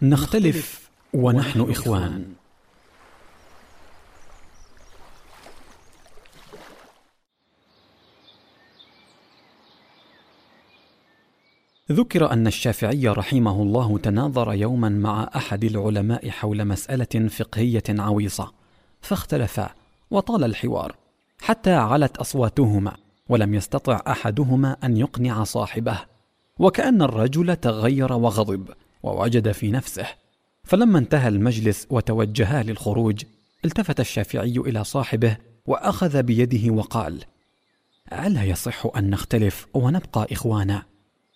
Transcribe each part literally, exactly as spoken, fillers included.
نختلف ونحن إخوان. ذكر أن الشافعي رحمه الله تناظر يوما مع أحد العلماء حول مسألة فقهية عويصة، فاختلفا وطال الحوار حتى علت أصواتهما، ولم يستطع أحدهما أن يقنع صاحبه، وكأن الرجل تغير وغضب ووجد في نفسه. فلما انتهى المجلس وتوجها للخروج، التفت الشافعي إلى صاحبه وأخذ بيده وقال: ألا يصح أن نختلف ونبقى إخوانا؟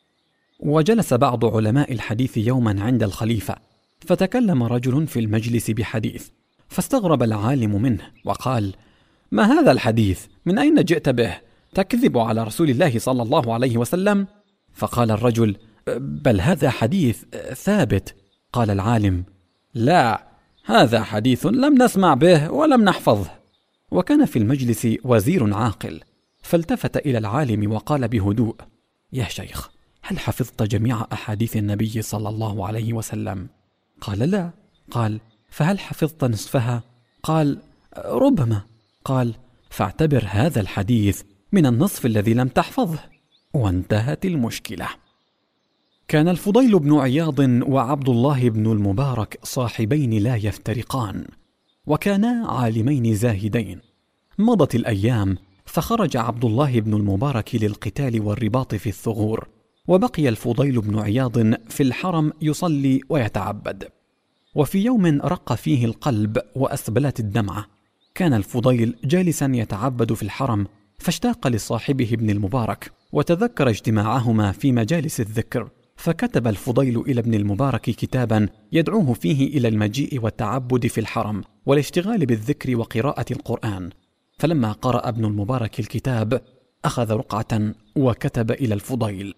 وجلس بعض علماء الحديث يوما عند الخليفة، فتكلم رجل في المجلس بحديث، فاستغرب العالم منه وقال: ما هذا الحديث؟ من أين جئت به؟ تكذب على رسول الله صلى الله عليه وسلم. فقال الرجل: بل هذا حديث ثابت. قال العالم: لا، هذا حديث لم نسمع به ولم نحفظه. وكان في المجلس وزير عاقل، فالتفت إلى العالم وقال بهدوء: يا شيخ، هل حفظت جميع أحاديث النبي صلى الله عليه وسلم؟ قال: لا. قال: فهل حفظت نصفها؟ قال: ربما. قال: فاعتبر هذا الحديث من النصف الذي لم تحفظه. وانتهت المشكلة. كان الفضيل بن عياض وعبد الله بن المبارك صاحبين لا يفترقان، وكانا عالمين زاهدين. مضت الأيام، فخرج عبد الله بن المبارك للقتال والرباط في الثغور، وبقي الفضيل بن عياض في الحرم يصلي ويتعبد. وفي يوم رق فيه القلب وأسبلت الدمعة، كان الفضيل جالسا يتعبد في الحرم، فاشتاق لصاحبه ابن المبارك، وتذكر اجتماعهما في مجالس الذكر، فكتب الفضيل إلى ابن المبارك كتابا يدعوه فيه إلى المجيء والتعبد في الحرم والاشتغال بالذكر وقراءة القرآن. فلما قرأ ابن المبارك الكتاب، أخذ رقعة وكتب إلى الفضيل: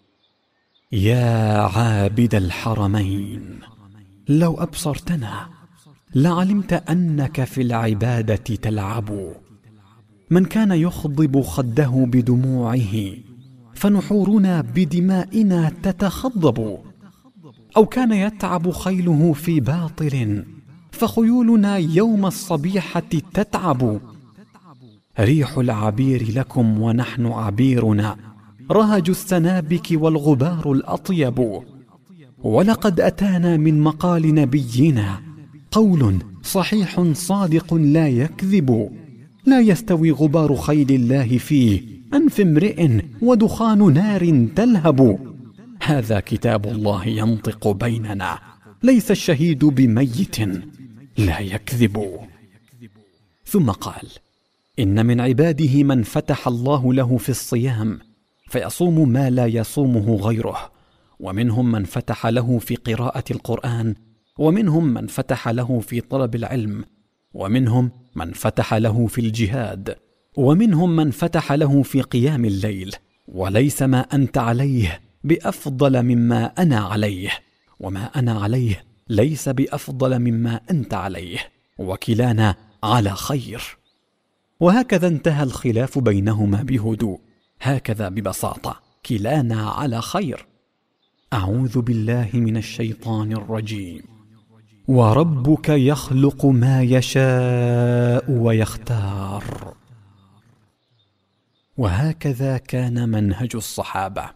يا عابد الحرمين، لو أبصرتنا لعلمت أنك في العبادة تلعب. من كان يخضب خده بدموعه، فنحورنا بدمائنا تتخضب. أو كان يتعب خيله في باطل، فخيولنا يوم الصبيحة تتعب. ريح العبير لكم ونحن عبيرنا، رهج السنابك والغبار الأطيب. ولقد أتانا من مقال نبينا قول صحيح صادق لا يكذب. لا يستوي غبار خيل الله فيه أنف امرئ ودخان نار تلهب. هذا كتاب الله ينطق بيننا، ليس الشهيد بميت لا يكذب. ثم قال: إن من عباده من فتح الله له في الصيام فيصوم ما لا يصومه غيره، ومنهم من فتح له في قراءة القرآن، ومنهم من فتح له في طلب العلم، ومنهم من فتح له في الجهاد، ومنهم من فتح له في قيام الليل. وليس ما أنت عليه بأفضل مما أنا عليه، وما أنا عليه ليس بأفضل مما أنت عليه، وكلانا على خير. وهكذا انتهى الخلاف بينهما بهدوء، هكذا ببساطة، كلانا على خير. أعوذ بالله من الشيطان الرجيم. وربك يخلق ما يشاء ويختار. وهكذا كان منهج الصحابة.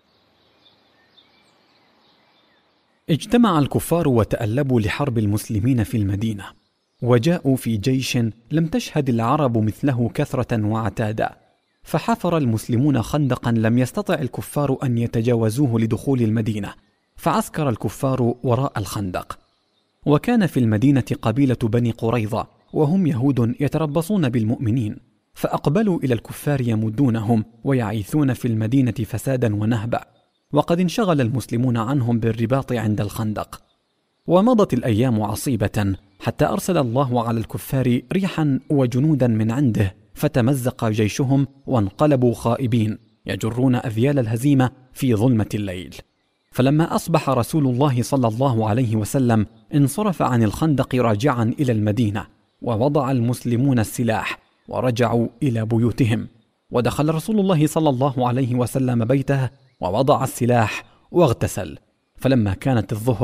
اجتمع الكفار وتألبوا لحرب المسلمين في المدينة، وجاءوا في جيش لم تشهد العرب مثله كثرة وعتادا، فحفر المسلمون خندقا لم يستطع الكفار أن يتجاوزوه لدخول المدينة، فعسكر الكفار وراء الخندق. وكان في المدينة قبيلة بني قريظة، وهم يهود يتربصون بالمؤمنين، فأقبلوا إلى الكفار يمدونهم ويعيثون في المدينة فسادا ونهبا، وقد انشغل المسلمون عنهم بالرباط عند الخندق. ومضت الأيام عصيبة، حتى أرسل الله على الكفار ريحا وجنودا من عنده، فتمزق جيشهم وانقلبوا خائبين يجرون أذيال الهزيمة في ظلمة الليل. فلما أصبح رسول الله صلى الله عليه وسلم انصرف عن الخندق راجعا إلى المدينة، ووضع المسلمون السلاح ورجعوا إلى بيوتهم. ودخل رسول الله صلى الله عليه وسلم بيته ووضع السلاح واغتسل. فلما كانت الظهر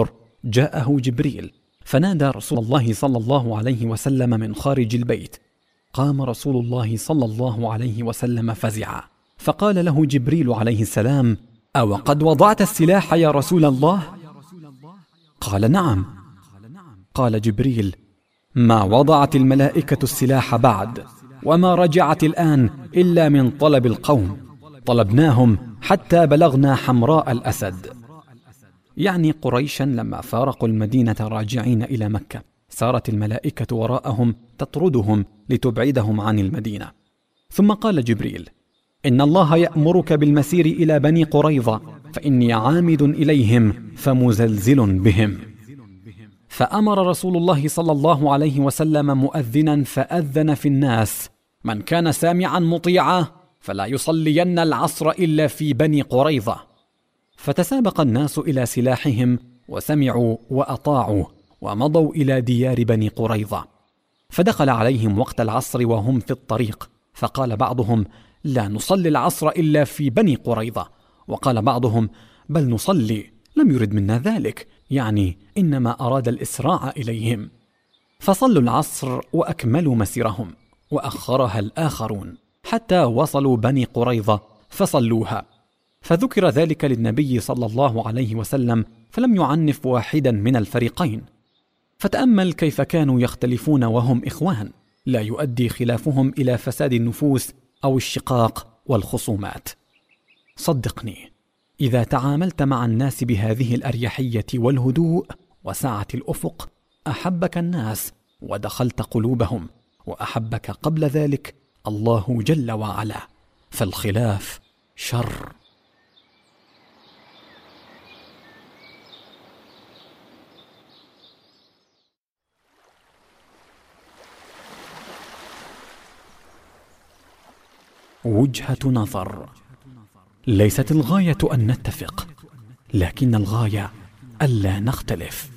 جاءه جبريل فنادى رسول الله صلى الله عليه وسلم من خارج البيت. قام رسول الله صلى الله عليه وسلم فزعا، فقال له جبريل عليه السلام: أو قد وضعت السلاح يا رسول الله؟ قال: نعم. قال جبريل: ما وضعت الملائكة السلاح بعد، وما رجعت الآن إلا من طلب القوم، طلبناهم حتى بلغنا حمراء الأسد. يعني قريشا لما فارقوا المدينة راجعين إلى مكة، سارت الملائكة وراءهم تطردهم لتبعدهم عن المدينة. ثم قال جبريل: إن الله يأمرك بالمسير إلى بني قريظة، فإني عامد إليهم فمزلزل بهم. فأمر رسول الله صلى الله عليه وسلم مؤذنا فأذن في الناس: من كان سامعا مطيعا فلا يصلين العصر إلا في بني قريظة. فتسابق الناس إلى سلاحهم وسمعوا وأطاعوا ومضوا إلى ديار بني قريظة. فدخل عليهم وقت العصر وهم في الطريق، فقال بعضهم: لا نصلي العصر إلا في بني قريظة. وقال بعضهم: بل نصلي، لم يرد منا ذلك، يعني إنما أراد الإسراع إليهم. فصلوا العصر وأكملوا مسيرهم، وأخرها الآخرون حتى وصلوا بني قريظة فصلوها. فذكر ذلك للنبي صلى الله عليه وسلم فلم يعنف واحدا من الفريقين. فتأمل كيف كانوا يختلفون وهم إخوان، لا يؤدي خلافهم إلى فساد النفوس أو الشقاق والخصومات. صدقني، إذا تعاملت مع الناس بهذه الأريحية والهدوء وسعة الأفق، أحبك الناس ودخلت قلوبهم، وأحبك قبل ذلك الله جل وعلا، فالخلاف شر. وجهة نظر: ليست الغاية أن نتفق، لكن الغاية ألا نختلف.